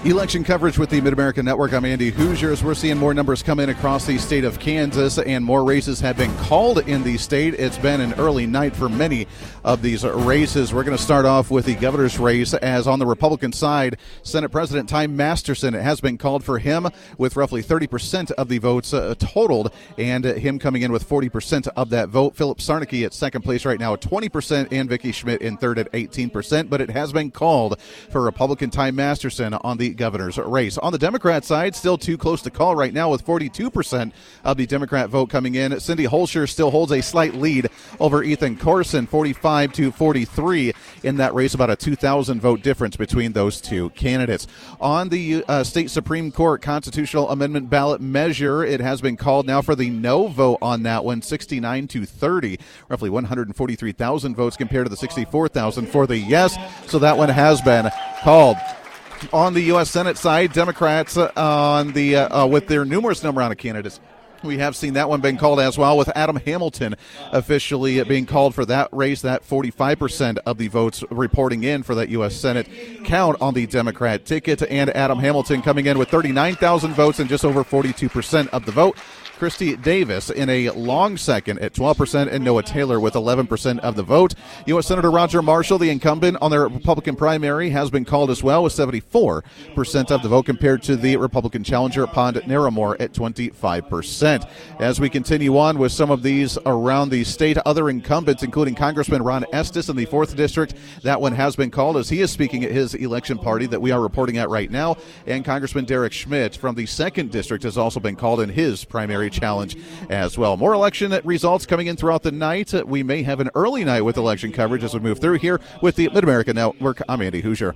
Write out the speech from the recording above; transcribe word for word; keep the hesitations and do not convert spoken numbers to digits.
Election coverage with the Mid-America Network. I'm Andy Hoosier. As we're seeing more numbers come in across the state of Kansas and more races have been called in the state. It's been an early night for many of these races. We're going to start off with the governor's race, as on the Republican side, Senate President Ty Masterson, it has been called for him with roughly thirty percent of the votes uh, totaled, and uh, him coming in with forty percent of that vote. Philip Sarnicki at second place right now at twenty percent, and Vicki Schmidt in third at eighteen percent, but it has been called for Republican Ty Masterson on the governor's race. On the Democrat side, still too close to call right now with forty-two percent of the Democrat vote coming in. Cindy Holscher still holds a slight lead over Ethan Corson, forty-five to forty-three in that race, about a two thousand vote difference between those two candidates. On the uh, state Supreme Court constitutional amendment ballot measure, it has been called now for the no vote on that one, sixty-nine to thirty, roughly one hundred forty-three thousand votes compared to the sixty-four thousand for the yes, so that one has been called. On the U S Senate side, Democrats uh, on the uh, uh, with their numerous number of candidates, we have seen that one being called as well, with Adam Hamilton officially being called for that race. That forty-five percent of the votes reporting in for that U S Senate count on the Democrat ticket, and Adam Hamilton coming in with thirty-nine thousand votes and just over forty-two percent of the vote. Christy Davis in a long second at twelve percent, and Noah Taylor with eleven percent of the vote. U S Senator Roger Marshall, the incumbent on the Republican primary, has been called as well with seventy-four percent of the vote compared to the Republican challenger, Pond Naramore, at twenty-five percent. As we continue on with some of these around the state, other incumbents, including Congressman Ron Estes in the fourth District, that one has been called as he is speaking at his election party that we are reporting at right now, and Congressman Derek Schmidt from the second District has also been called in his primary challenge as well. More election results coming in throughout the night. We may have an early night with election coverage as we move through here with the Mid-America Network. I'm Andy Hoosier.